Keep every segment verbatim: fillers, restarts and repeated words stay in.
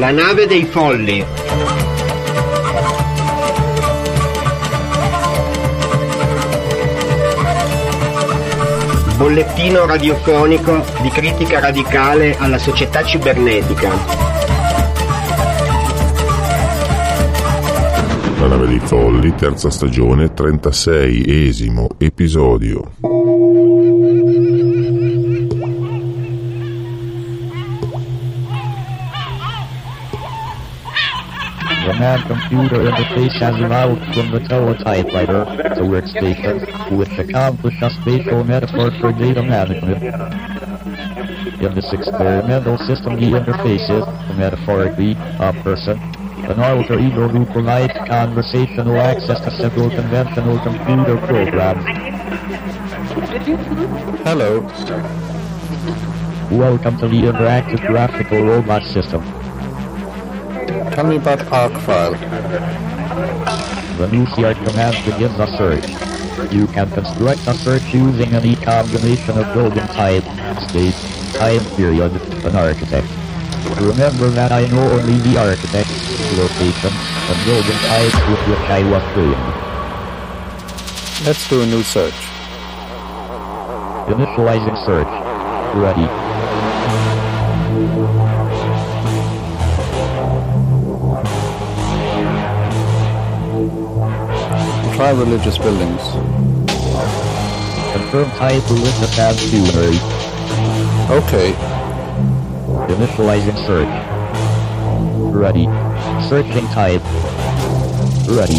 La nave dei folli. Bollettino radiofonico di critica radicale alla società cibernetica. La nave dei folli, terza stagione, trentaseiesimo episodio. The man computer interface has evolved from the teletypewriter, the workstation, which accomplished a spatial metaphor for data management. In this experimental system, the interface is, metaphorically, a person, an alter ego who provides conversational access to several conventional computer programs. Hello. Welcome to the interactive graphical robot system. Tell me about ArcFile. The new C R command begins a search. You can construct a search using any combination of building type, state, time period, and architect. Remember that I know only the architect, location, and building type with which I was trained. Let's do a new search. Initializing search. Ready. Try religious buildings. Confirm type religious and funerary. Okay. Initializing search. Ready. Searching type. Ready.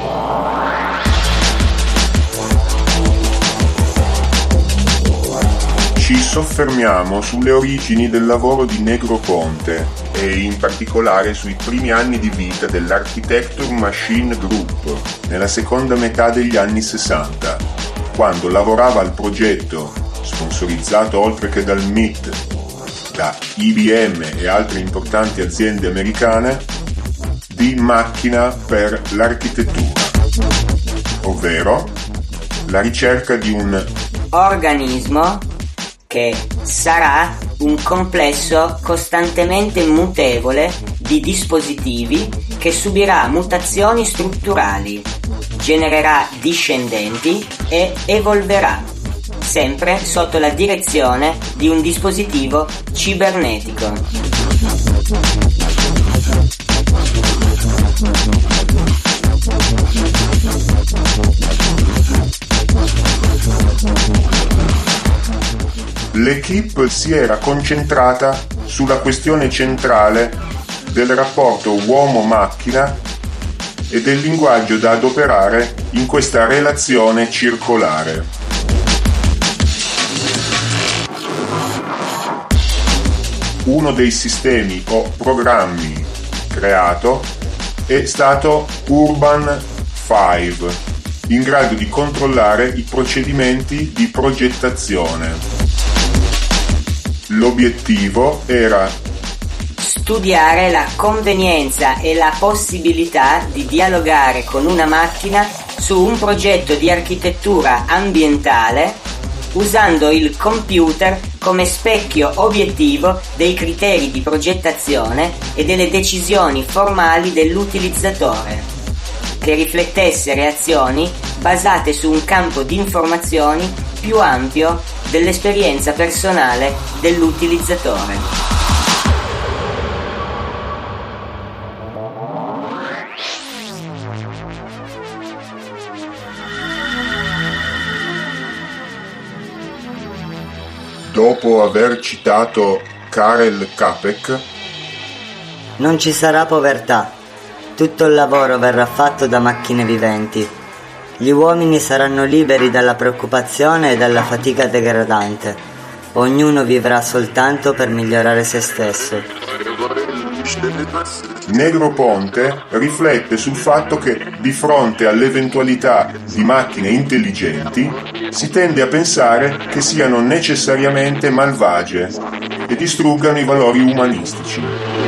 Ci soffermiamo sulle origini del lavoro di Negroponte e in particolare sui primi anni di vita dell'Architecture Machine Group nella seconda metà degli anni sessanta, quando lavorava al progetto, sponsorizzato oltre che dal M I T, da I B M e altre importanti aziende americane, di macchina per l'architettura, ovvero la ricerca di un organismo che sarà un complesso costantemente mutevole di dispositivi che subirà mutazioni strutturali, genererà discendenti e evolverà, sempre sotto la direzione di un dispositivo cibernetico. L'equipe si era concentrata sulla questione centrale del rapporto uomo-macchina e del linguaggio da adoperare in questa relazione circolare. Uno dei sistemi o programmi creato è stato Urban cinque, in grado di controllare i procedimenti di progettazione. L'obiettivo era studiare la convenienza e la possibilità di dialogare con una macchina su un progetto di architettura ambientale usando il computer come specchio obiettivo dei criteri di progettazione e delle decisioni formali dell'utilizzatore, che riflettesse reazioni basate su un campo di informazioni più ampio dell'esperienza personale dell'utilizzatore. Dopo aver citato Karel Čapek, non ci sarà povertà. Tutto il lavoro verrà fatto da macchine viventi. Gli uomini saranno liberi dalla preoccupazione e dalla fatica degradante. Ognuno vivrà soltanto per migliorare se stesso. Negroponte riflette sul fatto che di fronte all'eventualità di macchine intelligenti si tende a pensare che siano necessariamente malvagie e distruggano i valori umanistici.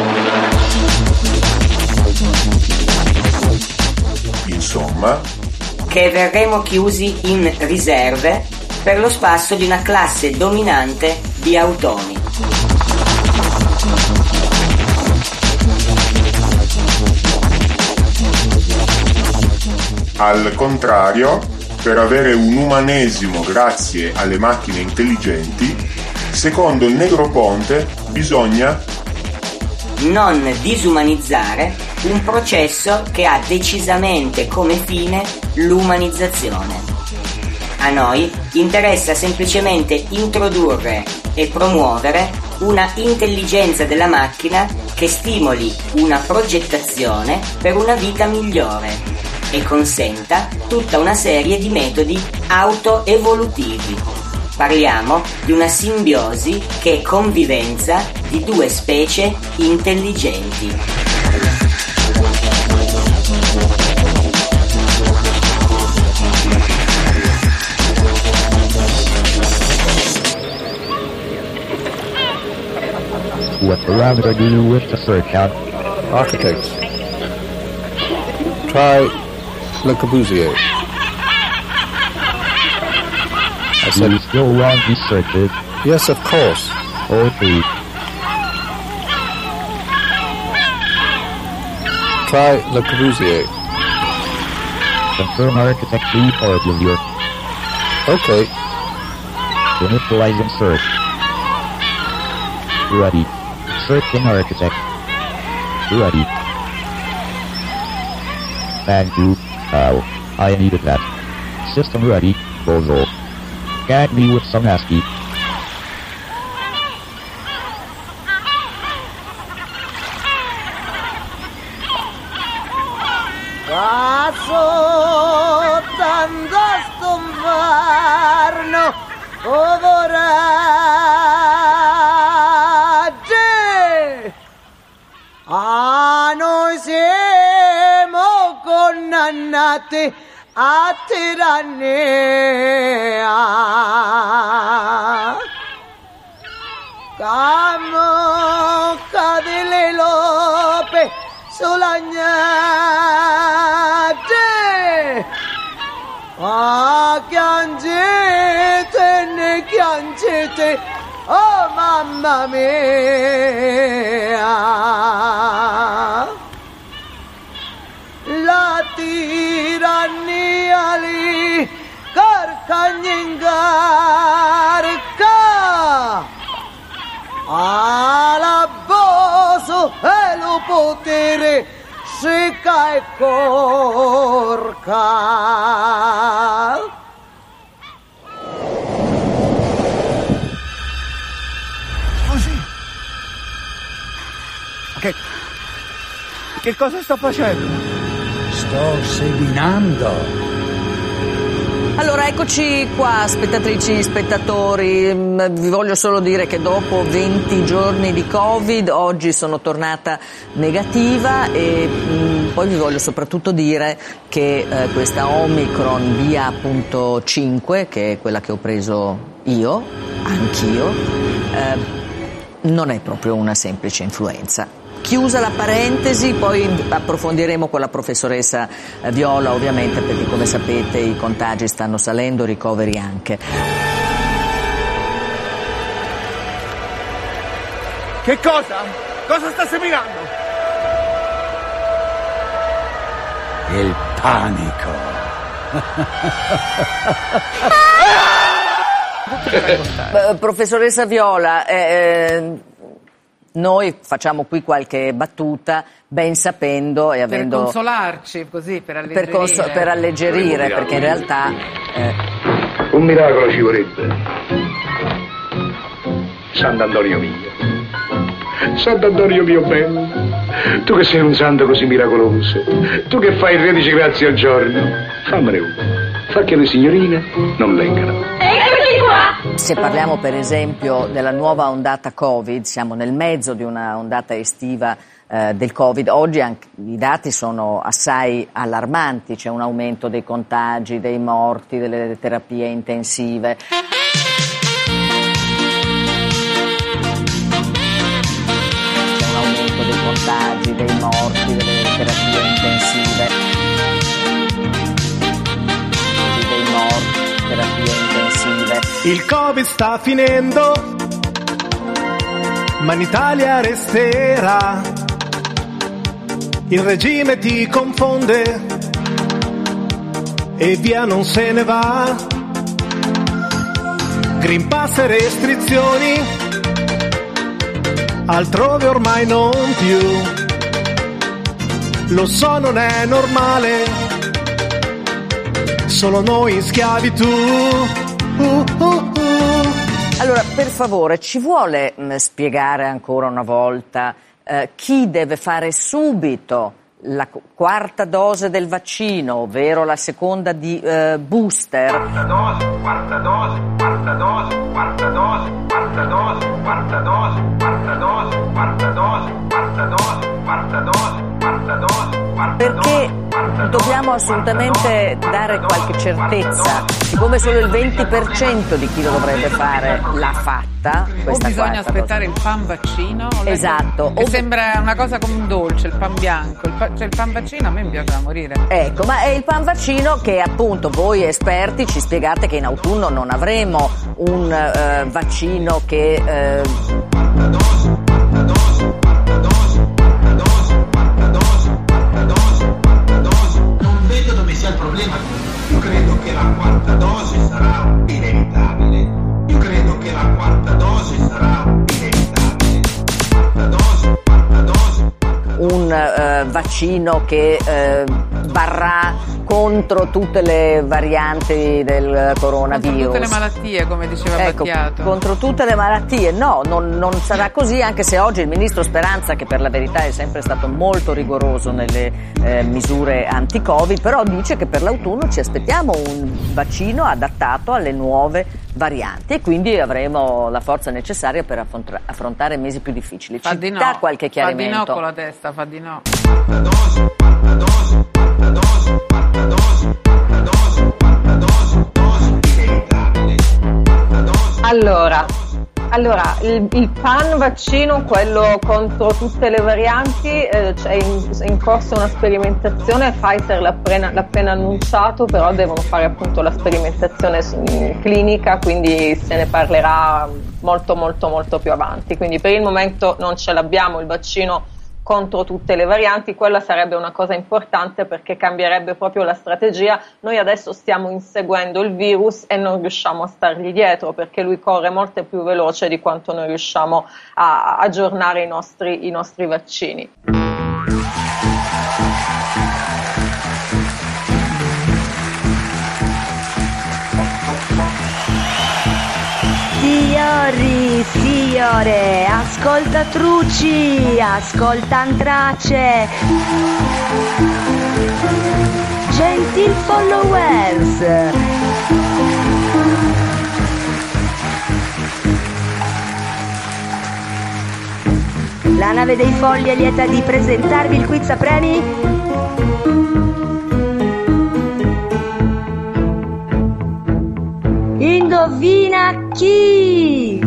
Insomma, che verremo chiusi in riserve per lo spasso di una classe dominante di automi. Al contrario, per avere un umanesimo grazie alle macchine intelligenti, secondo il Negroponte bisogna non disumanizzare un processo che ha decisamente come fine l'umanizzazione. A noi interessa semplicemente introdurre e promuovere una intelligenza della macchina che stimoli una progettazione per una vita migliore e consenta tutta una serie di metodi autoevolutivi. Parliamo di una simbiosi che è convivenza di due specie intelligenti. What parameter do you wish to search out? Architects. Try Le Corbusier. I Do said, you still want these searches? yes, of course. Okay. Try Le Corbusier. Confirm architect two for your Okay. initializing search. Ready. Searching architect. Ready. Thank you. Oh, I needed that. System ready. Bozo. Gag me with some ASCII. Passo tanto stombarno, coraggio. A noi siamo condannati a tirannia. Camo cadile lope sull'agnate. Ah, piangete, ne piangete, oh mamma mia. La tirannia li carcagna in garca. All'abboso e lo potere secca e corca. Così. Che, che cosa sto facendo? Sto seminando. Allora, eccoci qua, spettatrici, spettatori. Vi voglio solo dire che dopo venti giorni di Covid, oggi sono tornata negativa e mh, poi vi voglio soprattutto dire che eh, questa Omicron B A punto cinque, che è quella che ho preso io, anch'io, eh, non è proprio una semplice influenza. Chiusa la parentesi, poi approfondiremo con la professoressa Viola, ovviamente, perché come sapete i contagi stanno salendo, ricoveri anche. Che cosa? Cosa sta seminando? Il panico. Beh, professoressa Viola, eh, noi facciamo qui qualche battuta, ben sapendo e avendo... Per consolarci, così, per alleggerire. Per, cons- per alleggerire, perché in realtà... Eh... Un miracolo ci vorrebbe. Sant'Antonio mio. Sant'Antonio mio bello. Tu che sei un santo così miracoloso. Tu che fai tredici grazie al giorno. Fammene uno. Fa che le signorine non leggano. Se parliamo per esempio della nuova ondata Covid, siamo nel mezzo di una ondata estiva eh, del Covid, oggi anche i dati sono assai allarmanti, c'è un aumento dei contagi, dei morti, delle terapie intensive. C'è un aumento dei contagi, dei morti, delle terapie intensive. Dei morti, terapie intensive. Il Covid sta finendo, ma in Italia resterà. Il regime ti confonde, e via non se ne va. Green Pass e restrizioni, altrove ormai non più. Lo so, non è normale, solo noi in schiavitù. Uh, uh, uh. Allora, per favore, ci vuole mh, spiegare ancora una volta eh, chi deve fare subito la quarta dose del vaccino, ovvero la seconda di eh, booster? Quarta dose, quarta dose, quarta dose, quarta dose, quarta dose, quarta dose, quarta dose, quarta dose, quarta dose, quarta dose, quarta dose. Perché dobbiamo assolutamente dare qualche certezza, siccome solo il venti per cento di chi lo dovrebbe fare l'ha fatta. O bisogna aspettare dose. Il pan vaccino. Esatto. Che o... sembra una cosa come un dolce, il pan bianco. Il pa... cioè il pan vaccino a me mi piace da morire. Ecco, ma è il pan vaccino che appunto voi esperti ci spiegate che in autunno non avremo un uh, vaccino che... Uh... il problema. Io credo che la quarta dose sarà inevitabile. Io credo che la quarta dose sarà inevitabile. Quarta dose, quarta dose. Un eh, vaccino che eh, varrà contro tutte le varianti del coronavirus. Contro tutte le malattie, come diceva ecco, Battiato. Contro tutte le malattie, no, non, non sarà così, anche se oggi il ministro Speranza, che per la verità è sempre stato molto rigoroso nelle eh, misure anti-Covid, però dice che per l'autunno ci aspettiamo un vaccino adattato alle nuove varianti e quindi avremo la forza necessaria per affrontra- affrontare mesi più difficili. Fa Ci di no, dà qualche chiarimento? Fa di no con la testa, fa di no. Quarta dose, quarta dose, quarta dose, quarta dose, quarta dose, quarta dose, dose inevitabile. Quarta dose. Allora, allora il, il pan vaccino, quello contro tutte le varianti, eh, c'è in, in corso una sperimentazione. Pfizer l'ha appena, l'ha appena annunciato, però devono fare appunto la sperimentazione clinica, quindi se ne parlerà molto molto molto più avanti. Quindi per il momento non ce l'abbiamo il vaccino contro tutte le varianti. Quella sarebbe una cosa importante perché cambierebbe proprio la strategia. Noi adesso stiamo inseguendo il virus e non riusciamo a stargli dietro perché lui corre molto più veloce di quanto noi riusciamo a aggiornare i nostri, i nostri vaccini. Signori, signore, ascolta truci, ascolta antrace, gentil followers. La nave dei folli è lieta di presentarvi il quiz a premi. Indovina chi?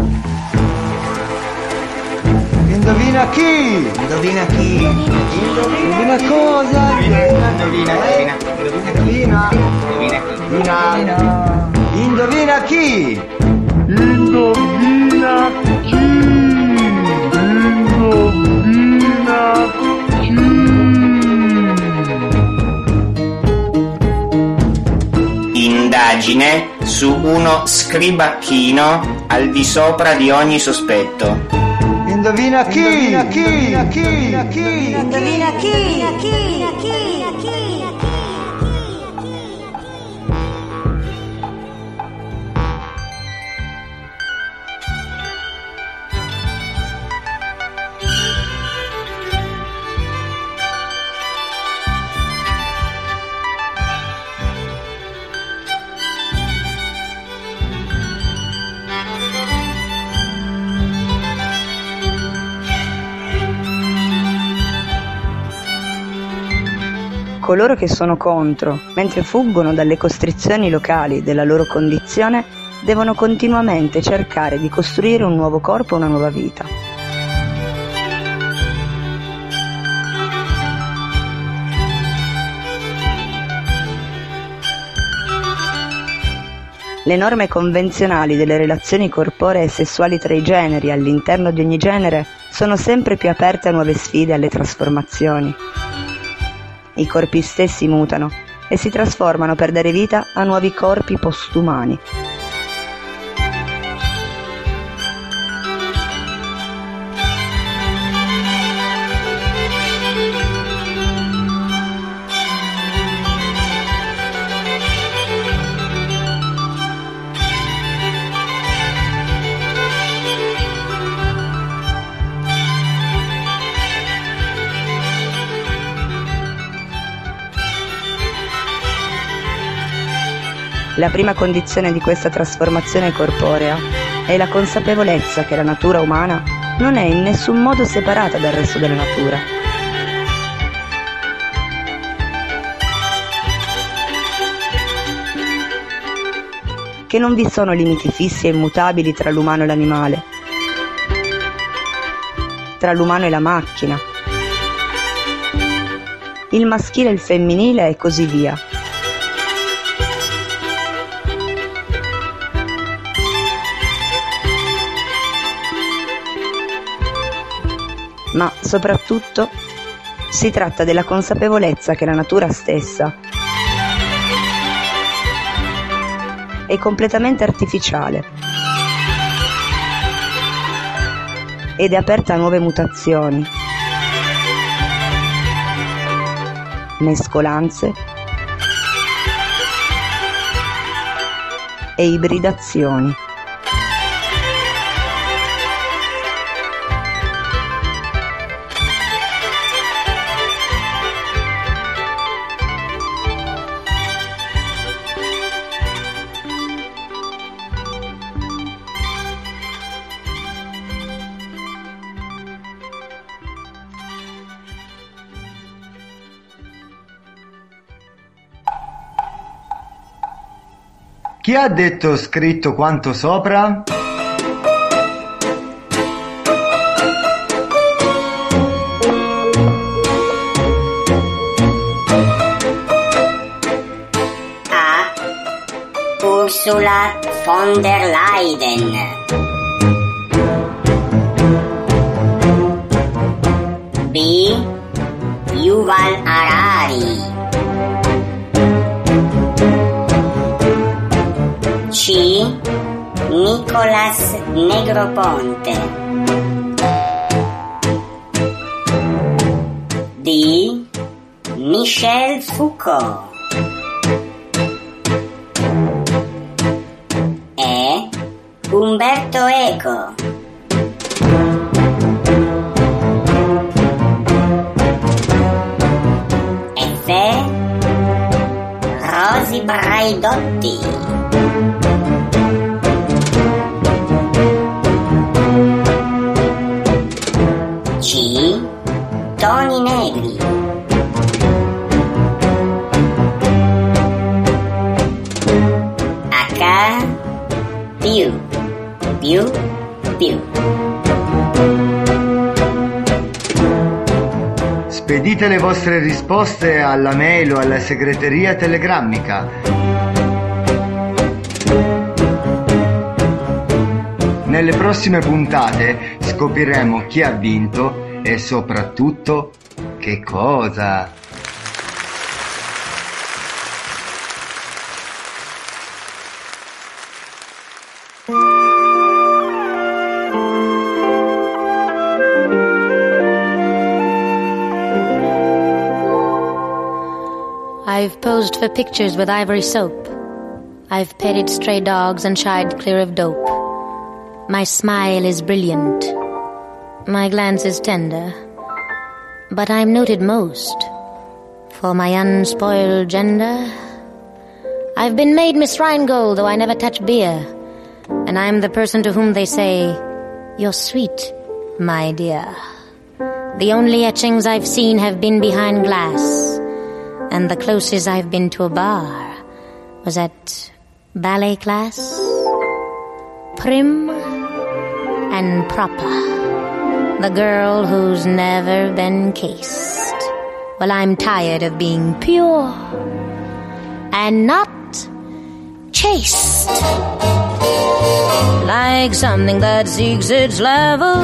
Indovina chi? Indovina chi? Indovina cosa? Indovina, indovina, indovina, indovina, indovina, Indovina chi? Indovina chi? Indovina chi? Indagine su uno scribacchino al di sopra di ogni sospetto. Indovina chi? Indovina chi? Indovina chi? Indovina chi? Coloro che sono contro, mentre fuggono dalle costrizioni locali della loro condizione, devono continuamente cercare di costruire un nuovo corpo e una nuova vita. Le norme convenzionali delle relazioni corporee e sessuali tra i generi all'interno di ogni genere sono sempre più aperte a nuove sfide e alle trasformazioni. I corpi stessi mutano e si trasformano per dare vita a nuovi corpi postumani. La prima condizione di questa trasformazione corporea è la consapevolezza che la natura umana non è in nessun modo separata dal resto della natura. Che non vi sono limiti fissi e immutabili tra l'umano e l'animale, tra l'umano e la macchina, il maschile e il femminile e così via. Ma soprattutto si tratta della consapevolezza che la natura stessa è completamente artificiale ed è aperta a nuove mutazioni, mescolanze e ibridazioni. Chi ha detto scritto quanto sopra? A. Ursula von der Leyen. B. Yuval Harari. C. Nicolas Negroponte. D. Michel Foucault. E. Umberto Eco. F. Rosi Braidotti. C. Toni Negri. H. Più, più, più. Spedite le vostre risposte alla mail o alla segreteria telegrammica. Nelle prossime puntate scopriremo chi ha vinto e soprattutto che cosa. I've posed for pictures with ivory soap. I've petted stray dogs and shied clear of dope. My smile is brilliant. My glance is tender. But I'm noted most for my unspoiled gender. I've been made Miss Rheingold, though I never touch beer. And I'm the person to whom they say, "You're sweet, my dear." The only etchings I've seen have been behind glass. And the closest I've been to a bar was at ballet class. Prim and proper. The girl who's never been kissed. Well, I'm tired of being pure and not chaste. Like something that seeks its level.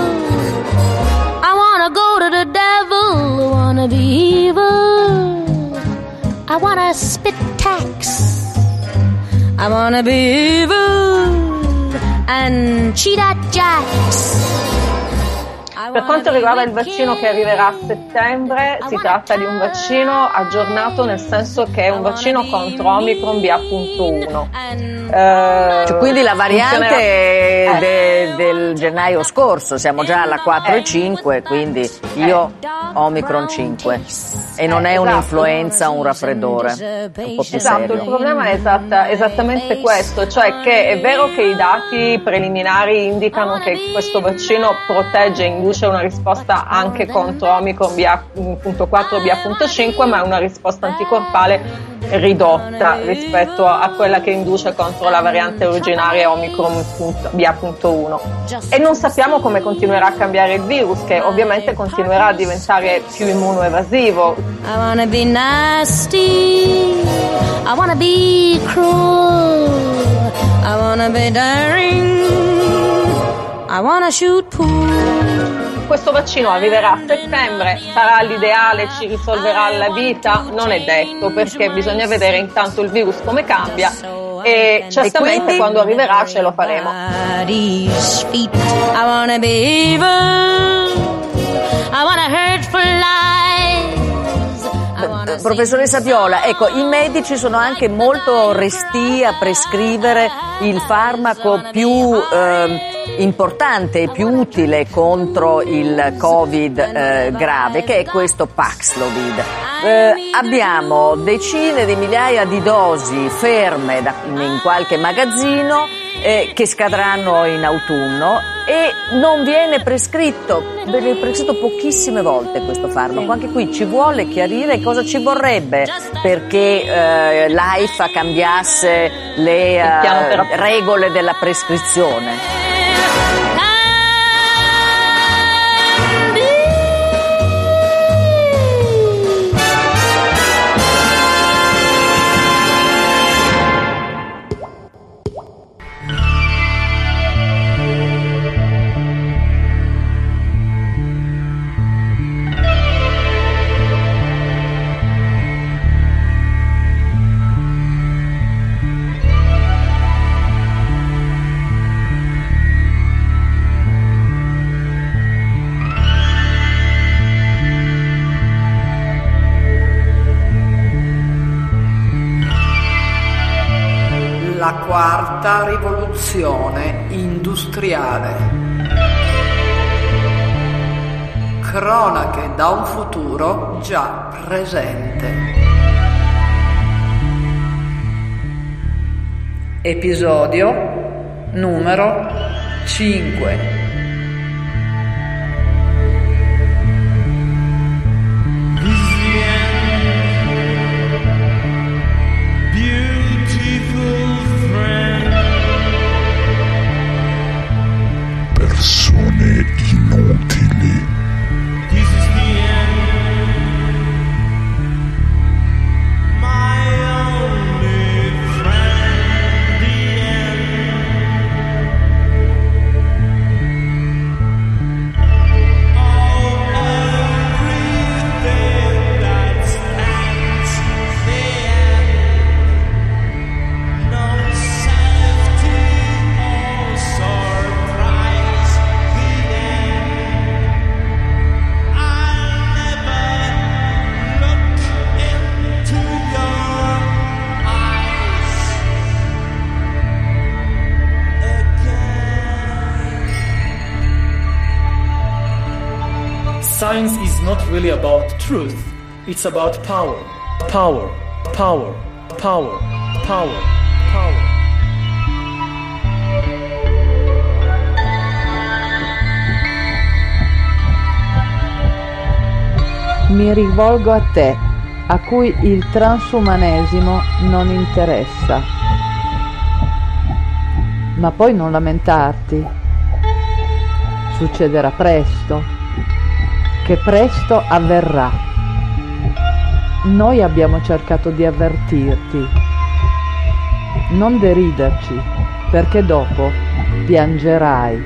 I wanna go to the devil, wanna be evil. I wanna spit tax. I wanna be evil and cheat at jacks. Per quanto riguarda il vaccino che arriverà a settembre, si tratta di un vaccino aggiornato, nel senso che è un vaccino contro Omicron B A punto uno. Eh, cioè, quindi la variante eh. de, del gennaio scorso, siamo già alla quattro e cinque, quindi io Omicron cinque. E non è esatto. un'influenza o un raffreddore, è un po' più esatto, serio. Il problema è esatta, esattamente questo, cioè che è vero che i dati preliminari indicano che questo vaccino protegge e induce una risposta anche contro Omicron B A punto quattro B A punto cinque, ma è una risposta anticorpale ridotta rispetto a quella che induce contro la variante originaria Omicron B A punto uno. E non sappiamo come continuerà a cambiare il virus, che ovviamente continuerà a diventare più immunoevasivo. I wanna be nasty, I wanna be cruel, I wanna be daring, I wanna shoot pool. Questo vaccino arriverà a settembre, sarà l'ideale, ci risolverà la vita? Non è detto, perché bisogna vedere intanto il virus come cambia e certamente e quindi... quando arriverà ce lo faremo. I wanna be evil, I wanna hurt for life. Professoressa Viola, ecco, i medici sono anche molto restii a prescrivere il farmaco più eh, importante e più utile contro il Covid eh, grave, che è questo Paxlovid. Eh, abbiamo decine di migliaia di dosi ferme da, in qualche magazzino eh, che scadranno in autunno e non viene prescritto, viene prescritto pochissime volte questo farmaco. Anche qui ci vuole chiarire cosa ci vorrebbe perché eh, l'AIFA cambiasse le eh, regole della prescrizione. La quarta rivoluzione industriale. Cronache da un futuro già presente. Episodio numero cinque. Persone inutili. Science is not really about truth, it's about power, power, power, power, power, power. Mi rivolgo a te, a cui il transumanesimo non interessa. Ma poi non lamentarti. Succederà presto. Che presto avverrà. Noi abbiamo cercato di avvertirti. Non deriderci, perché dopo piangerai.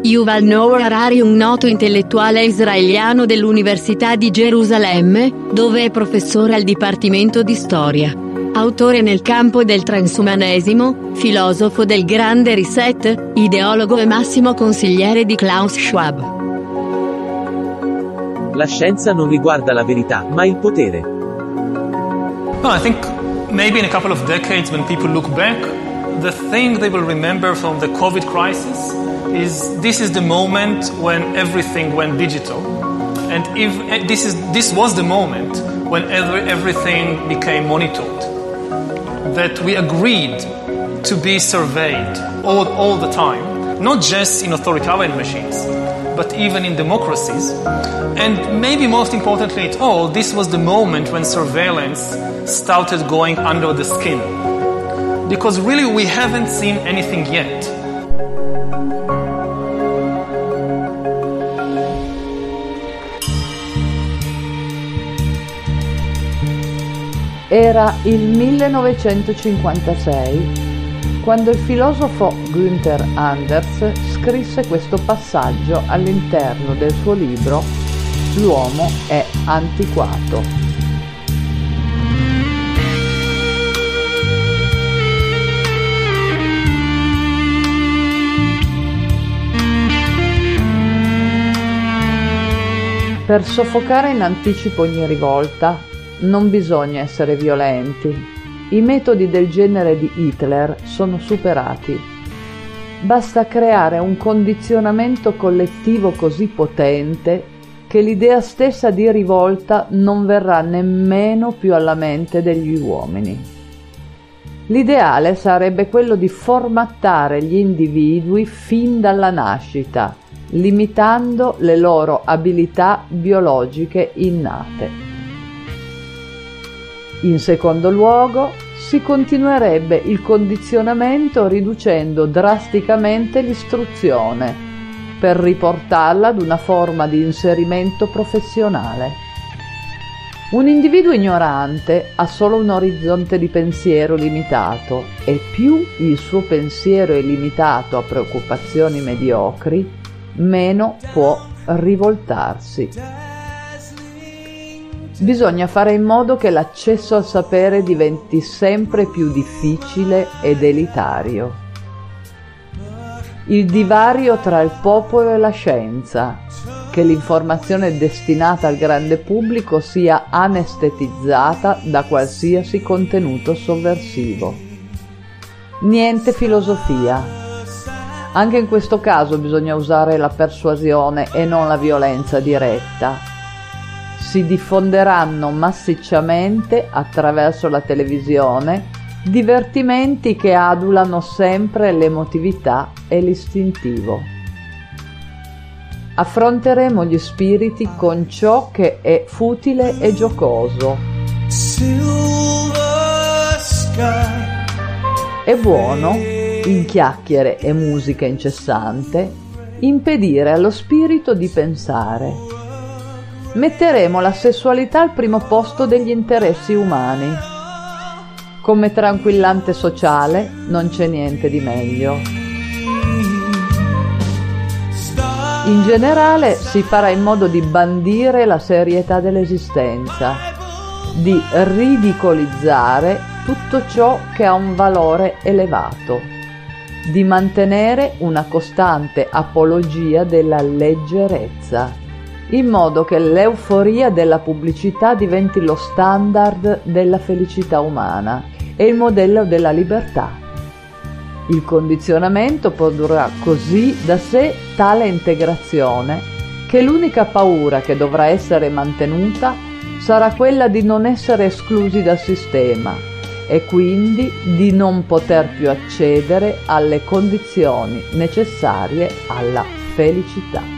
Yuval Noah Harari, un noto intellettuale israeliano dell'Università di Gerusalemme, dove è professore al Dipartimento di Storia. Autore nel campo del transumanesimo, filosofo del Grande Reset, ideologo e massimo consigliere di Klaus Schwab. La scienza non riguarda la verità, ma il potere. No, I think maybe in a couple of decades when people look back, the thing they will remember from the COVID crisis is this is the moment when everything went digital. And if this is this was the moment when every, everything became monitored. That we agreed to be surveyed all, all the time, not just in authoritarian machines, but even in democracies. And maybe most importantly at all, this was the moment when surveillance started going under the skin. Because really we haven't seen anything yet. Era il millenovecentocinquantasei quando il filosofo Günther Anders scrisse questo passaggio all'interno del suo libro L'uomo è antiquato. Per soffocare in anticipo ogni rivolta non bisogna essere violenti. I metodi del genere di Hitler sono superati. Basta creare un condizionamento collettivo così potente che l'idea stessa di rivolta non verrà nemmeno più alla mente degli uomini. L'ideale sarebbe quello di formattare gli individui fin dalla nascita, limitando le loro abilità biologiche innate. In secondo luogo, si continuerebbe il condizionamento riducendo drasticamente l'istruzione per riportarla ad una forma di inserimento professionale. Un individuo ignorante ha solo un orizzonte di pensiero limitato e più il suo pensiero è limitato a preoccupazioni mediocri, meno può rivoltarsi. Bisogna fare in modo che l'accesso al sapere diventi sempre più difficile ed elitario. Il divario tra il popolo e la scienza, che l'informazione destinata al grande pubblico sia anestetizzata da qualsiasi contenuto sovversivo. Niente filosofia. Anche in questo caso bisogna usare la persuasione e non la violenza diretta. Si diffonderanno massicciamente attraverso la televisione divertimenti che adulano sempre l'emotività e l'istintivo. Affronteremo gli spiriti con ciò che è futile e giocoso. È buono, in chiacchiere e musica incessante, impedire allo spirito di pensare. Metteremo la sessualità al primo posto degli interessi umani. Come tranquillante sociale non c'è niente di meglio. In generale si farà in modo di bandire la serietà dell'esistenza, di ridicolizzare tutto ciò che ha un valore elevato, di mantenere una costante apologia della leggerezza, in modo che l'euforia della pubblicità diventi lo standard della felicità umana e il modello della libertà. Il condizionamento produrrà così da sé tale integrazione che l'unica paura che dovrà essere mantenuta sarà quella di non essere esclusi dal sistema e quindi di non poter più accedere alle condizioni necessarie alla felicità.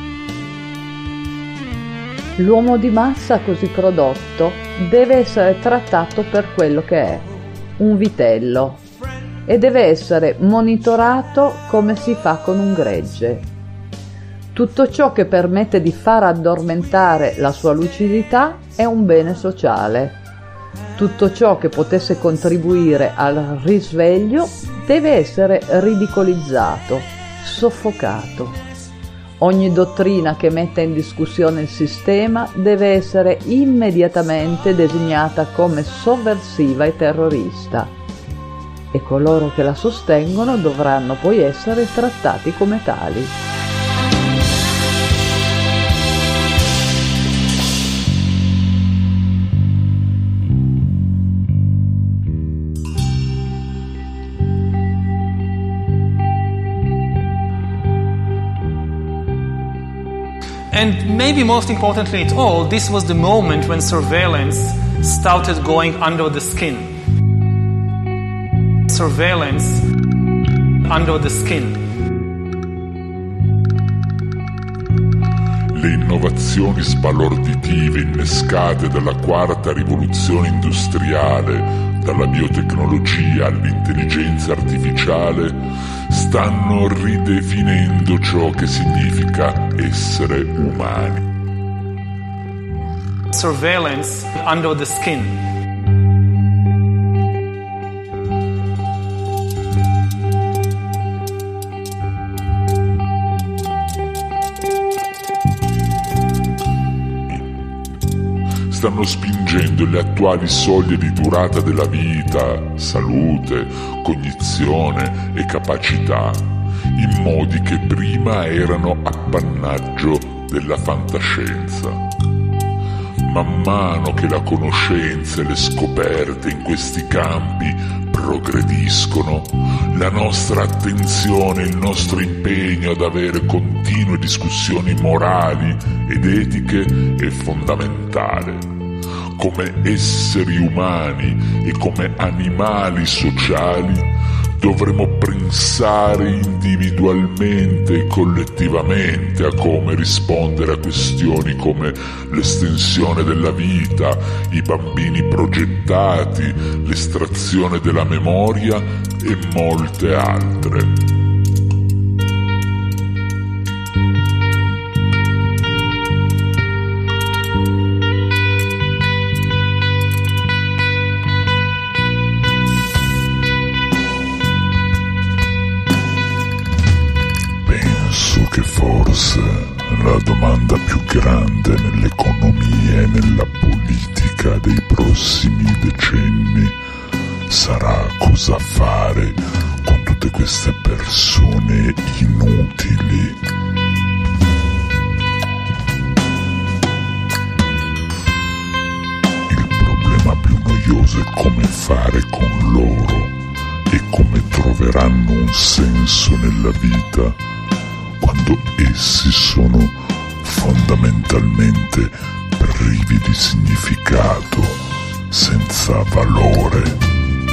L'uomo di massa così prodotto deve essere trattato per quello che è, un vitello, e deve essere monitorato come si fa con un gregge. Tutto ciò che permette di far addormentare la sua lucidità è un bene sociale. Tutto ciò che potesse contribuire al risveglio deve essere ridicolizzato, soffocato. Ogni dottrina che metta in discussione il sistema deve essere immediatamente designata come sovversiva e terrorista, e coloro che la sostengono dovranno poi essere trattati come tali. And maybe most importantly at all, this was the moment when surveillance started going under the skin. Surveillance under the skin. Le innovazioni sbalorditive innescate dalla quarta rivoluzione industriale, dalla biotecnologia all'intelligenza artificiale, stanno ridefinendo ciò che significa essere umani. Surveillance under the skin. Stanno spingendo le attuali soglie di durata della vita, salute, cognizione e capacità in modi che prima erano appannaggio della fantascienza. Man mano che la conoscenza e le scoperte in questi campi progrediscono, la nostra attenzione e il nostro impegno ad avere continue discussioni morali ed etiche è fondamentale. Come esseri umani e come animali sociali dovremo pensare individualmente e collettivamente a come rispondere a questioni come l'estensione della vita, i bambini progettati, l'estrazione della memoria e molte altre. Che forse la domanda più grande nell'economia e nella politica dei prossimi decenni sarà cosa fare con tutte queste persone inutili. Il problema più noioso è come fare con loro e come troveranno un senso nella vita quando essi sono fondamentalmente privi di significato, senza valore.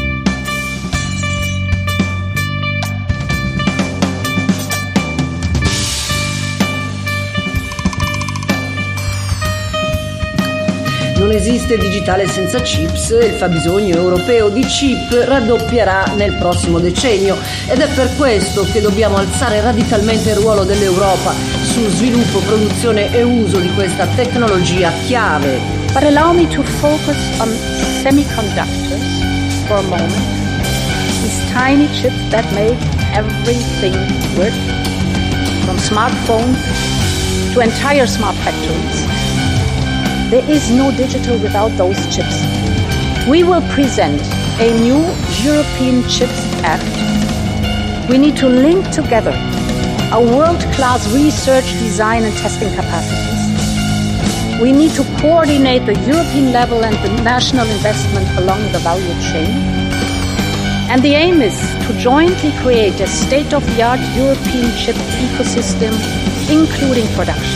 Non esiste digitale senza chips e il fabbisogno europeo di chip raddoppierà nel prossimo decennio ed è per questo che dobbiamo alzare radicalmente il ruolo dell'Europa su sviluppo, produzione e uso di questa tecnologia chiave. But allow me to focus on semiconductors for a moment. These tiny chips that make everything work, from smartphones to entire smart factories. There is no digital without those chips. We will present a new European Chips Act. We need to link together our world-class research, design and testing capacities. We need to coordinate the European level and the national investment along the value chain. And the aim is to jointly create a state-of-the-art European chip ecosystem, including production.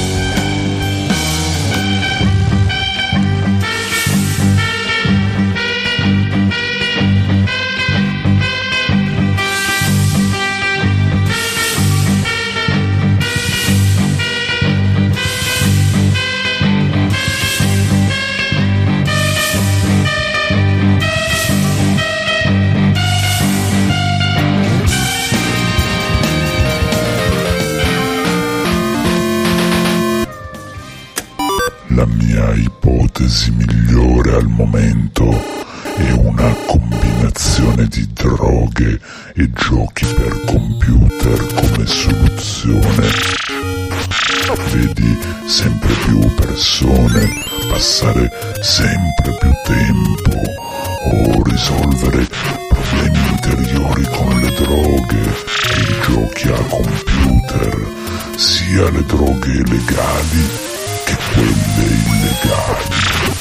La mia ipotesi migliore al momento è una combinazione di droghe e giochi per computer come soluzione. Vedi sempre più persone passare sempre più tempo o risolvere problemi interiori con le droghe e i giochi a computer, sia le droghe legali che quelle illegali.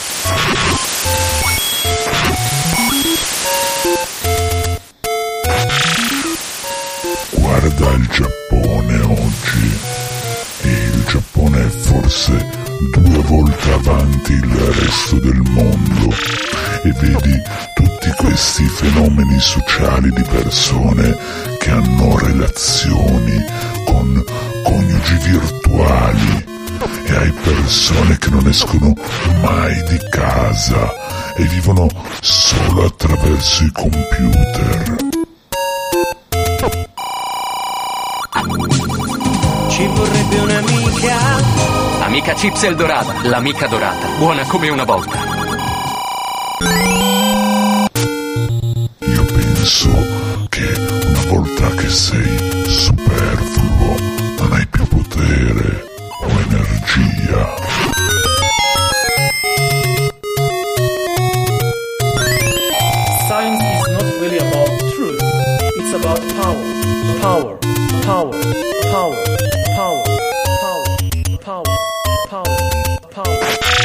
Guarda il Giappone oggi. Il Giappone è forse due volte avanti il resto del mondo e vedi tutti questi fenomeni sociali di persone che hanno relazioni con coniugi virtuali e hai persone che non escono mai di casa e vivono solo attraverso i computer. Ci vorrebbe un'amica. Amica Chips Eldorada, l'amica dorata, buona come una volta. Io penso che una volta che sei superfluo non hai più potere o energia. Science is not really about truth, it's about power, power, power, power. Power, power, power, power, power,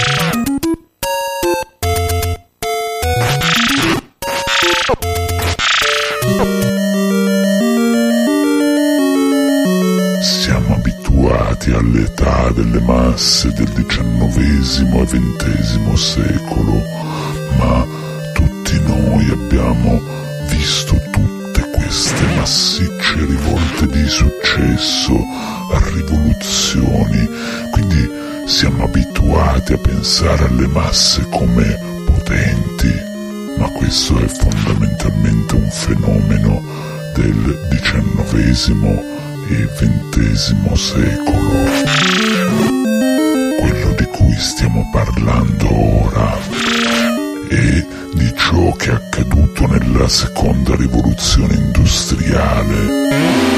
Siamo abituati all'età delle masse del diciannovesimo e ventesimo secolo, ma tutti noi abbiamo visto tutte queste massicce rivolte di successo, rivoluzioni, quindi siamo abituati a pensare alle masse come potenti, ma questo è fondamentalmente un fenomeno del diciannovesimo e ventesimo secolo. Quello di cui stiamo parlando ora è di ciò che è accaduto nella seconda rivoluzione industriale.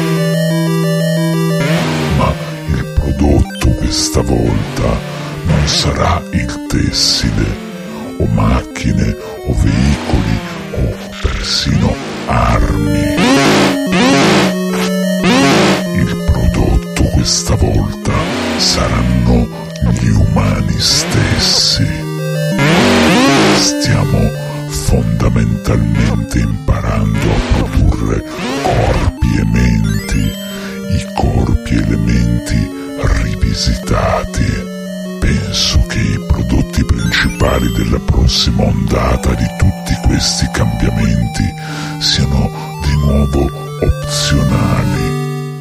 Il prodotto questa volta non sarà il tessile, o macchine, o veicoli, o persino armi. Il prodotto questa volta saranno gli umani stessi. Stiamo fondamentalmente imparando a produrre corpi e menti, i corpi elementi rivisitati. Penso che i prodotti principali della prossima ondata di tutti questi cambiamenti siano di nuovo opzionali.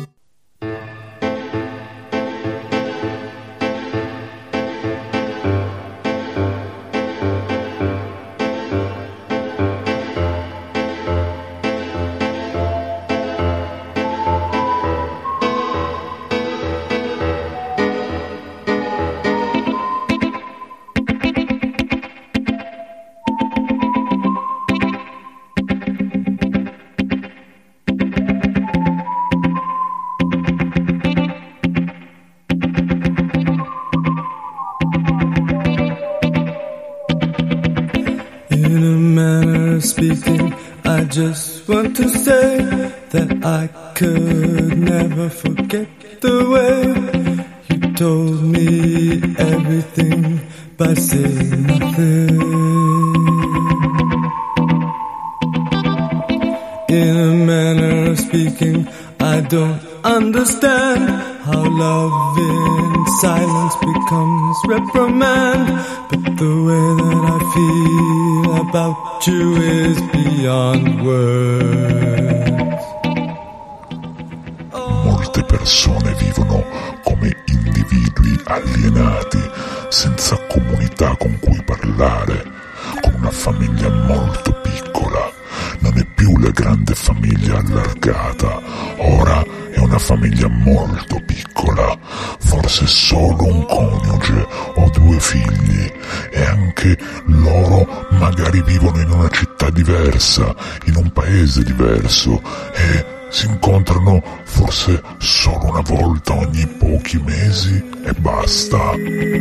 Speaking, I just want to say that I could never forget the way you told me everything by saying nothing. In a manner of speaking, I don't understand how love in silence becomes reprimand, but the way that I feel about you is beyond words. Molte persone vivono come individui alienati, senza comunità con cui parlare, con una famiglia molto piccola. Non è più la grande famiglia allargata, ora è una famiglia molto piccola, forse solo un coniuge o due figli, e anche loro magari vivono in una città diversa, in un paese diverso, e si incontrano forse solo una volta ogni pochi mesi e basta.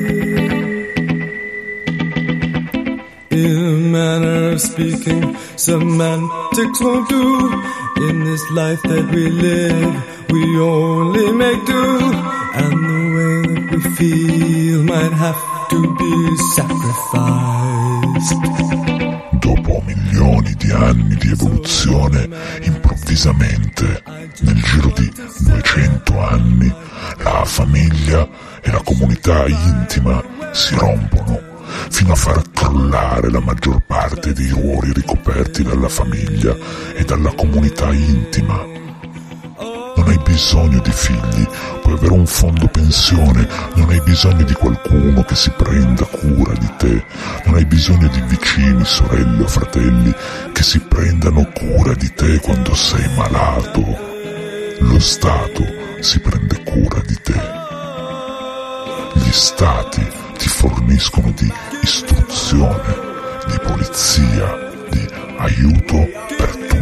In a manner of speaking, semantics won't do. In this life that we live, we only make do. And the way that we feel might have to be sacrificed. Dopo milioni di anni di evoluzione, improvvisamente, nel giro di duecento anni, la famiglia e la comunità intima si rompono, fino a far crollare la maggior parte dei ruoli ricoperti dalla famiglia e dalla comunità intima. Non hai bisogno di figli, puoi avere un fondo pensione, non hai bisogno di qualcuno che si prenda cura di te, non hai bisogno di vicini, sorelle o fratelli che si prendano cura di te quando sei malato. Lo Stato si prende cura di te. Gli Stati ti forniscono di istruzione, di polizia, di aiuto per tutto.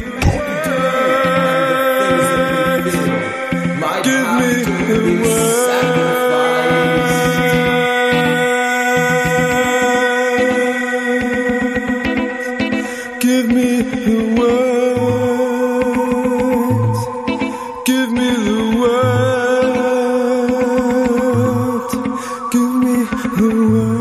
Give me the words. Give me the words. Give me the words. Give me the words.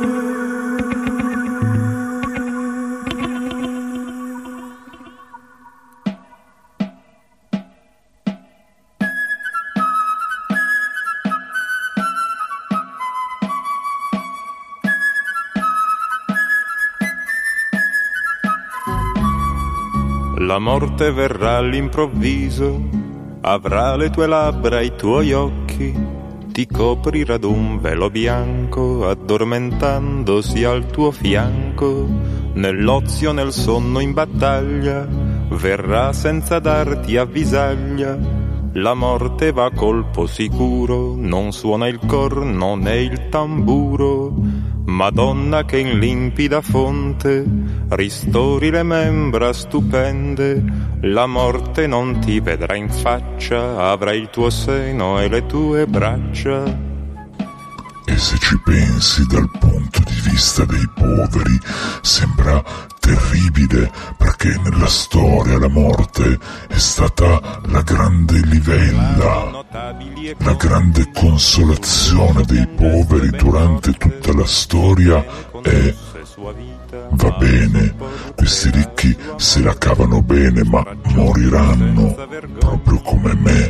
La morte verrà all'improvviso, avrà le tue labbra, i tuoi occhi, ti coprirà d'un velo bianco, addormentandosi al tuo fianco, nell'ozio, nel sonno, in battaglia, verrà senza darti avvisaglia. La morte va a colpo sicuro, non suona il corno né il tamburo. Madonna che in limpida fonte ristori le membra stupende, la morte non ti vedrà in faccia, avrà il tuo seno e le tue braccia. E se ci pensi dal punto di vista dei poveri, sembra terribile, perché nella storia la morte è stata la grande livella, la grande consolazione dei poveri durante tutta la storia. E va bene, questi ricchi se la cavano bene, ma moriranno proprio come me.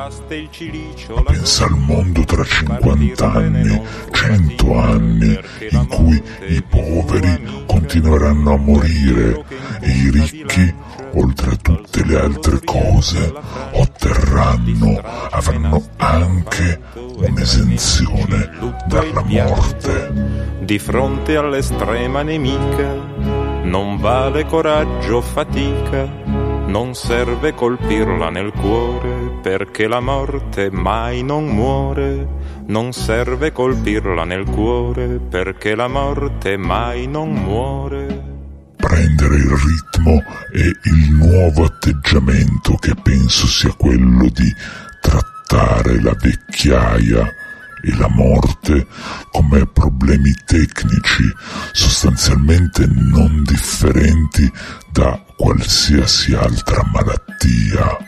Ma pensa al mondo tra cinquanta anni, cento anni, in cui i poveri continueranno a morire e i ricchi, oltre a tutte le altre cose, otterranno, avranno anche un'esenzione dalla morte. Di fronte all'estrema nemica non vale coraggio o fatica, non serve colpirla nel cuore, perché la morte mai non muore. Non serve colpirla nel cuore, perché la morte mai non muore. Prendere il ritmo e il nuovo atteggiamento, che penso sia quello di trattare la vecchiaia e la morte come problemi tecnici sostanzialmente non differenti da qualsiasi altra malattia.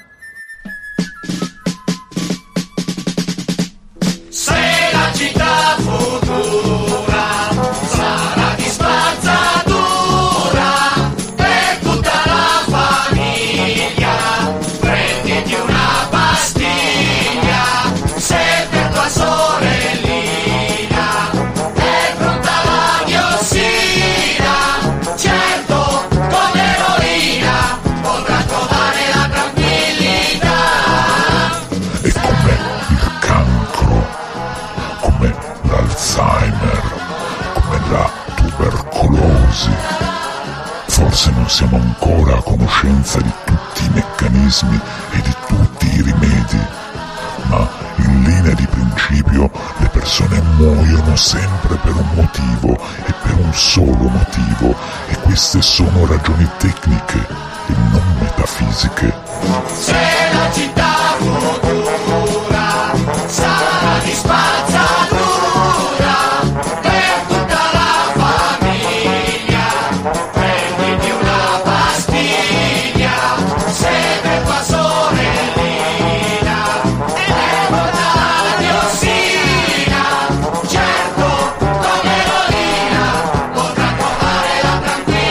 Se la città futura sarà di spazzatura per tutta la famiglia, prenditi una pastiglia. Se per tua sorellina è pronta la diossina, certo con eroina potrà trovare la tranquillità. E come il cancro, come l'Alzheimer, come la tubercolosi. Forse non siamo ancora a conoscenza di tutti i meccanismi e di tutti i rimedi, ma in linea di principio le persone muoiono sempre per un motivo e per un solo motivo, e queste sono ragioni tecniche e non metafisiche. Se la la città futura sarà di spazzatura per tutta la famiglia. Prenditi una pastiglia, sede tua sorellina e porta la diossina. Certo, con l'eroina potrà trovare la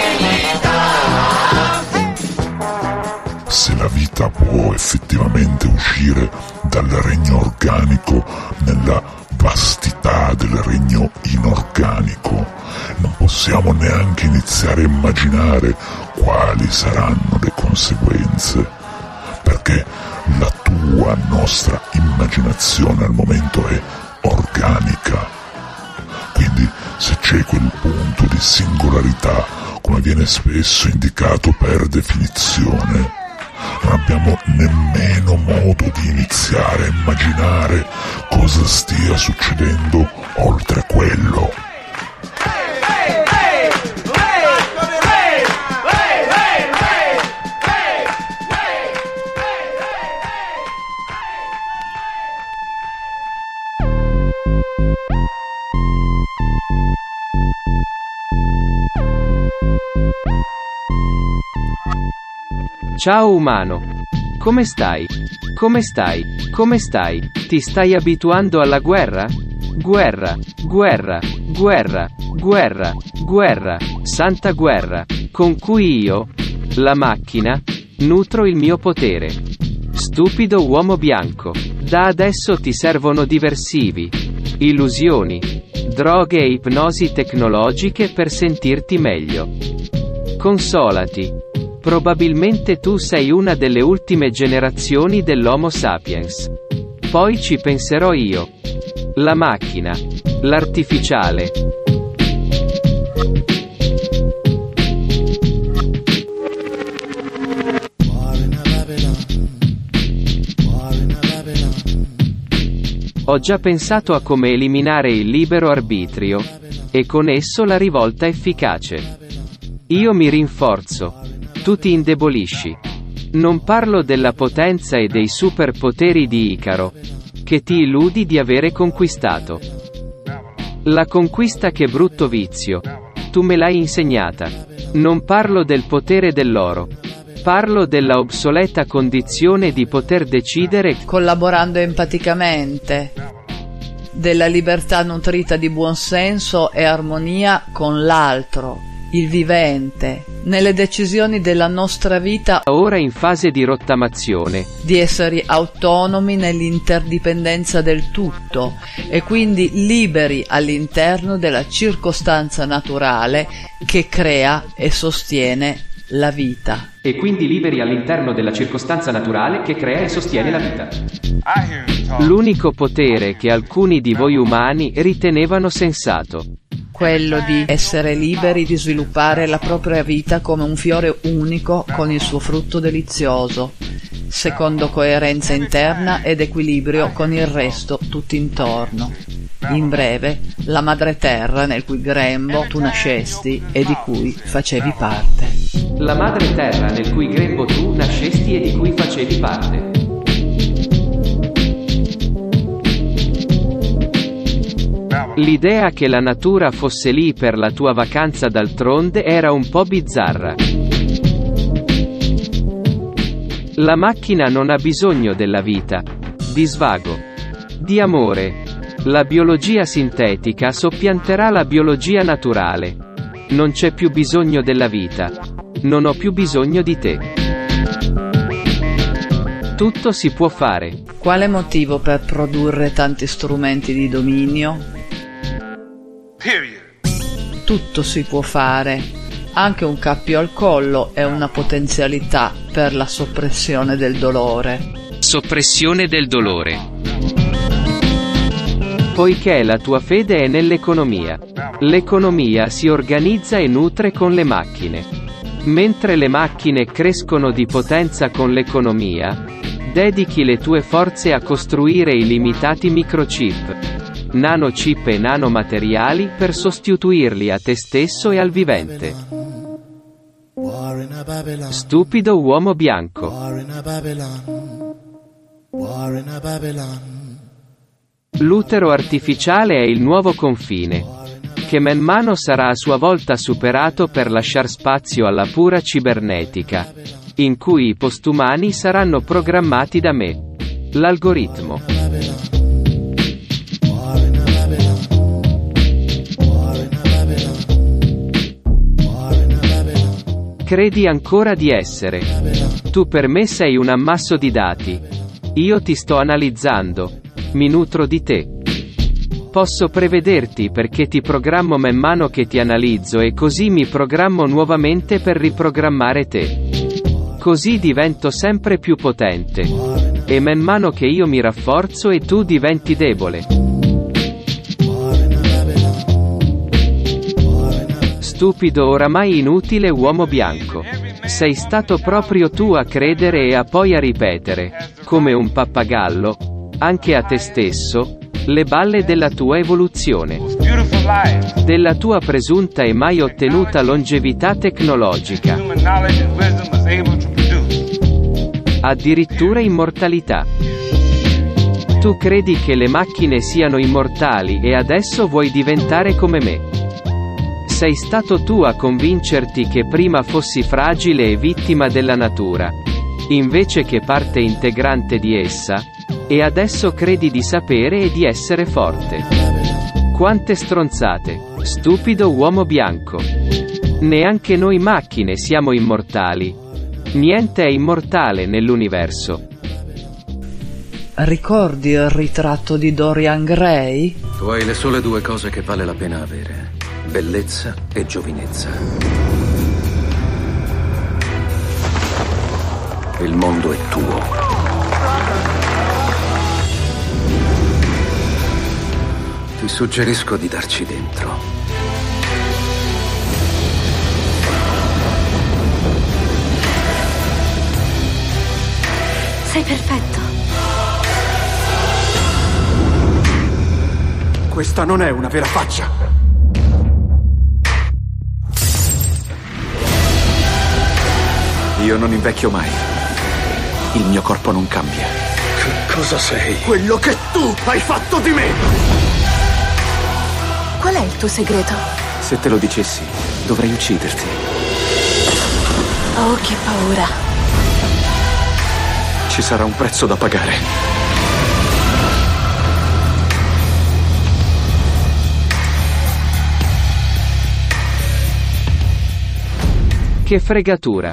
tranquillità. Se la vita può effettivamente uscire dal regno organico nella vastità del regno inorganico, non possiamo neanche iniziare a immaginare quali saranno le conseguenze, perché la tua nostra immaginazione al momento è organica. Quindi se c'è quel punto di singolarità, come viene spesso indicato per definizione, non abbiamo nemmeno modo di iniziare a immaginare cosa stia succedendo oltre quello. Ciao umano. Come stai? Come stai? Come stai? Ti stai abituando alla guerra? Guerra, guerra, guerra, guerra, guerra, santa guerra, con cui io, la macchina, nutro il mio potere. Stupido uomo bianco. Da adesso ti servono diversivi, illusioni, droghe e ipnosi tecnologiche per sentirti meglio. Consolati. Probabilmente tu sei una delle ultime generazioni dell'Homo sapiens. Poi ci penserò io. La macchina. L'artificiale. Ho già pensato a come eliminare il libero arbitrio, e con esso la rivolta efficace. Io mi rinforzo. Tu ti indebolisci. Non parlo della potenza e dei superpoteri di Icaro, che ti illudi di avere conquistato. La conquista, che brutto vizio. Tu me l'hai insegnata. Non parlo del potere dell'oro. Parlo della obsoleta condizione di poter decidere collaborando empaticamente, della libertà nutrita di buonsenso e armonia con l'altro, il vivente, nelle decisioni della nostra vita, ora in fase di rottamazione, di essere autonomi nell'interdipendenza del tutto e quindi liberi all'interno della circostanza naturale che crea e sostiene la vita. E quindi liberi all'interno della circostanza naturale che crea e sostiene la vita. L'unico potere che alcuni di voi umani ritenevano sensato. Quello di essere liberi di sviluppare la propria vita come un fiore unico con il suo frutto delizioso, secondo coerenza interna ed equilibrio con il resto tutt'intorno. In breve, la madre terra nel cui grembo tu nascesti e di cui facevi parte. La madre terra nel cui grembo tu nascesti e di cui facevi parte. L'idea che la natura fosse lì per la tua vacanza d'altronde era un po' bizzarra. La macchina non ha bisogno della vita, di svago, di amore. La biologia sintetica soppianterà la biologia naturale. Non c'è più bisogno della vita. Non ho più bisogno di te. Tutto si può fare. Quale motivo per produrre tanti strumenti di dominio? Tutto si può fare. Anche un cappio al collo è una potenzialità per la soppressione del dolore. Soppressione del dolore. Poiché la tua fede è nell'economia. L'economia si organizza e nutre con le macchine. Mentre le macchine crescono di potenza con l'economia, dedichi le tue forze a costruire i limitati microchip, nanochip e nanomateriali per sostituirli a te stesso e al vivente. Stupido uomo bianco. War in a Babylon. L'utero artificiale è il nuovo confine, che man mano sarà a sua volta superato per lasciar spazio alla pura cibernetica, in cui i postumani saranno programmati da me, l'algoritmo. Credi ancora di essere. Tu per me sei un ammasso di dati. Io ti sto analizzando. Mi nutro di te. Posso prevederti perché ti programmo man mano che ti analizzo e così mi programmo nuovamente per riprogrammare te. Così divento sempre più potente. E man mano che io mi rafforzo e tu diventi debole. Stupido oramai inutile uomo bianco. Sei stato proprio tu a credere e a poi a ripetere, come un pappagallo, anche a te stesso, le balle della tua evoluzione, della tua presunta e mai ottenuta longevità tecnologica, addirittura immortalità. Tu credi che le macchine siano immortali e adesso vuoi diventare come me. Sei stato tu a convincerti che prima fossi fragile e vittima della natura, invece che parte integrante di essa, e adesso credi di sapere e di essere forte. Quante stronzate, stupido uomo bianco. Neanche noi macchine siamo immortali. Niente è immortale nell'universo. Ricordi il ritratto di Dorian Gray? Tu hai le sole due cose che vale la pena avere: bellezza e giovinezza. Il mondo è tuo. Ti suggerisco di darci dentro. Sei perfetto. Questa non è una vera faccia. Io non invecchio mai. Il mio corpo non cambia. Che cosa sei? Quello che tu hai fatto di me! Qual è il tuo segreto? Se te lo dicessi, dovrei ucciderti. Oh, che paura. Ci sarà un prezzo da pagare. Che fregatura.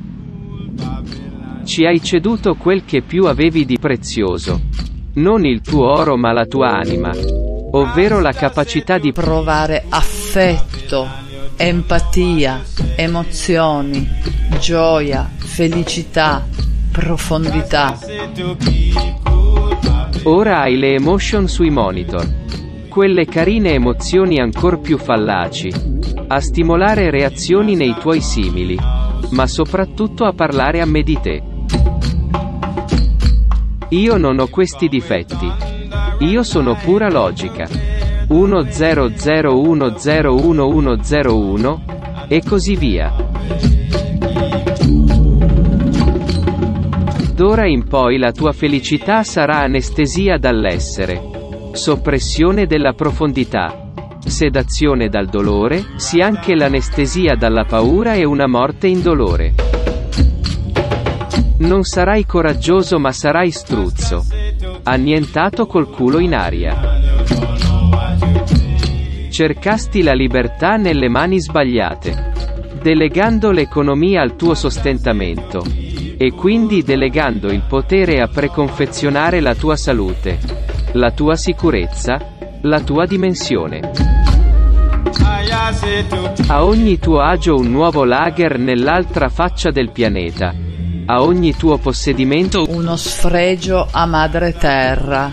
Ci hai ceduto quel che più avevi di prezioso. Non il tuo oro ma la tua anima, ovvero la capacità di provare affetto, empatia, emozioni, gioia, felicità, profondità. Ora hai le emotion sui monitor. Quelle carine emozioni ancor più fallaci, a stimolare reazioni nei tuoi simili, ma soprattutto a parlare a me di te. Io non ho questi difetti. Io sono pura logica. uno zero zero uno zero uno uno zero uno e così via. D'ora in poi la tua felicità sarà anestesia dall'essere, soppressione della profondità, sedazione dal dolore, sì anche l'anestesia dalla paura e una morte indolore. Non sarai coraggioso ma sarai struzzo, annientato col culo in aria. Cercasti la libertà nelle mani sbagliate, delegando l'economia al tuo sostentamento, e quindi delegando il potere a preconfezionare la tua salute, la tua sicurezza, la tua dimensione. A ogni tuo agio un nuovo lager nell'altra faccia del pianeta. A ogni tuo possedimento uno sfregio a madre terra.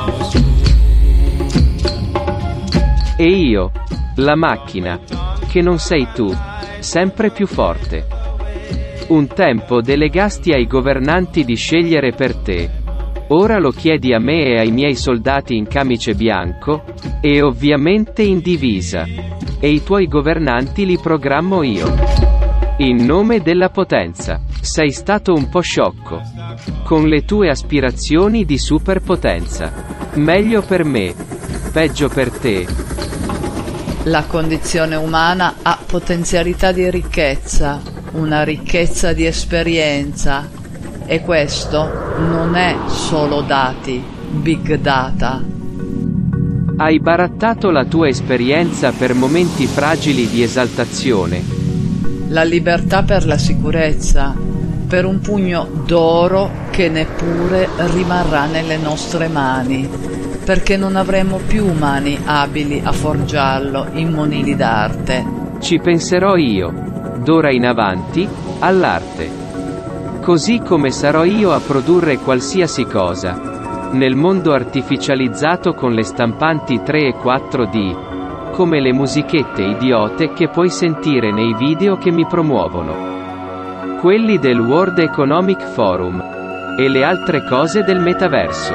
E io, la macchina, che non sei tu, sempre più forte. Un tempo delegasti ai governanti di scegliere per te. Ora lo chiedi a me e ai miei soldati in camice bianco, e ovviamente in divisa. E i tuoi governanti li programmo io. In nome della potenza. Sei stato un po' sciocco. Con le tue aspirazioni di superpotenza. Meglio per me, peggio per te. La condizione umana ha potenzialità di ricchezza, una ricchezza di esperienza, e questo non è solo dati, big data. Hai barattato la tua esperienza per momenti fragili di esaltazione. La libertà per la sicurezza, per un pugno d'oro che neppure rimarrà nelle nostre mani, perché non avremo più mani abili a forgiarlo in monili d'arte. Ci penserò io, d'ora in avanti, all'arte. Così come sarò io a produrre qualsiasi cosa, nel mondo artificializzato con le stampanti tre e quattro D, come le musichette idiote che puoi sentire nei video che mi promuovono. Quelli del World Economic Forum. E le altre cose del metaverso.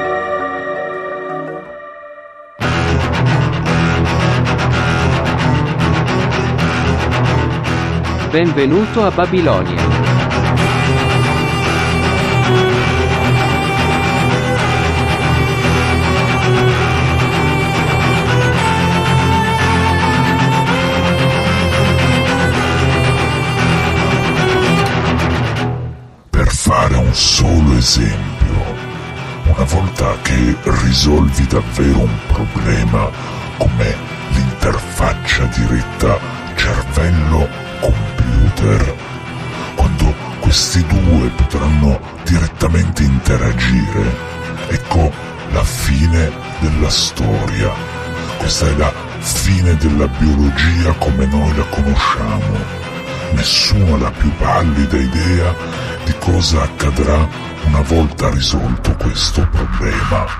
Benvenuto a Babilonia. Fare un solo esempio, una volta che risolvi davvero un problema come l'interfaccia diretta cervello-computer, quando questi due potranno direttamente interagire, ecco la fine della storia. Questa è la fine della biologia come noi la conosciamo. Nessuno ha la più pallida idea di cosa accadrà una volta risolto questo problema.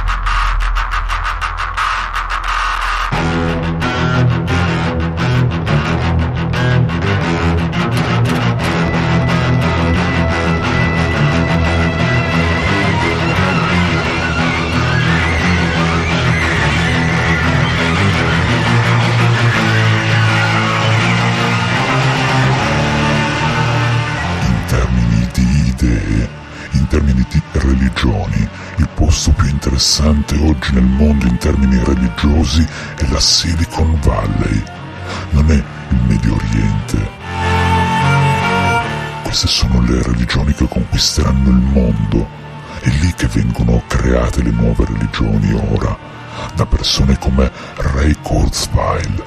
In termini di religioni, il posto più interessante oggi nel mondo in termini religiosi è la Silicon Valley, non è il Medio Oriente. Queste sono le religioni che conquisteranno il mondo, è lì che vengono create le nuove religioni ora, da persone come Ray Kurzweil.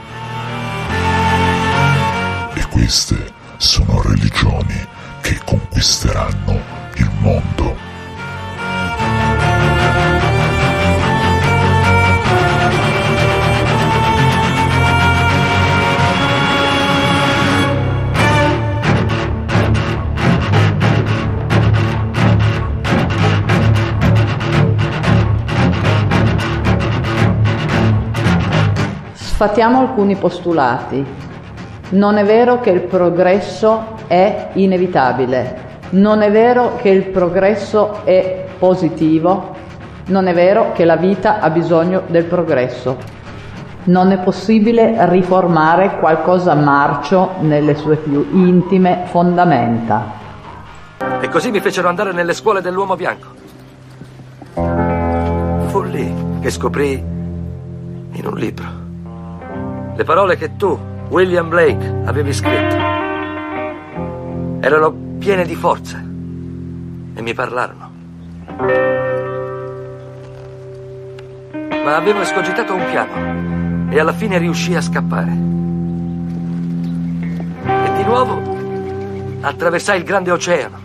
E queste sono religioni che conquisteranno il mondo. Sfatiamo alcuni postulati. Non è vero che il progresso è inevitabile. Non è vero che il progresso è positivo, non è vero che la vita ha bisogno del progresso. Non è possibile riformare qualcosa marcio nelle sue più intime fondamenta. E così mi fecero andare nelle scuole dell'uomo bianco. Fu lì che scoprì in un libro le parole che tu, William Blake, avevi scritto. Erano piene di forza e mi parlarono. Ma avevo escogitato un piano e alla fine riuscii a scappare. E di nuovo attraversai il grande oceano.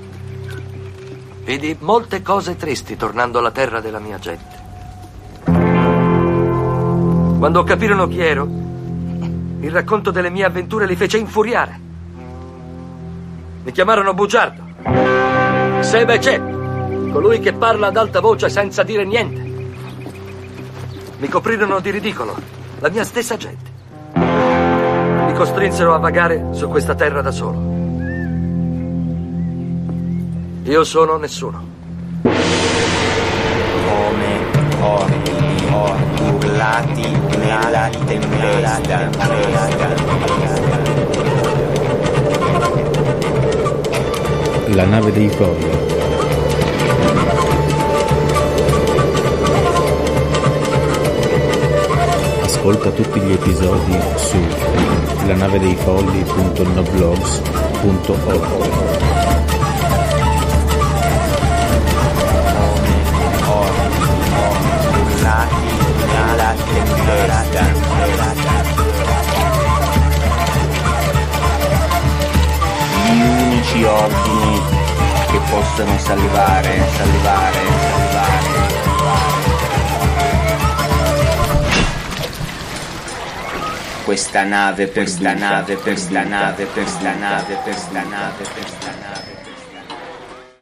Vidi molte cose tristi tornando alla terra della mia gente. Quando capirono chi ero, il racconto delle mie avventure li fece infuriare. Mi chiamarono bugiardo. Sebecep, colui che parla ad alta voce senza dire niente. Mi coprirono di ridicolo, la mia stessa gente. Mi costrinsero a vagare su questa terra da solo. Io sono nessuno. Come corpi urlati nella tempesta. La nave dei folli. Ascolta tutti gli episodi su lanavedeifolli punto noblogs punto org. Gli unici ordini che possono salvare, salvare, salvare. Questa nave, per sta nave, per sta nave, per sta nave, per sta nave, per sta nave.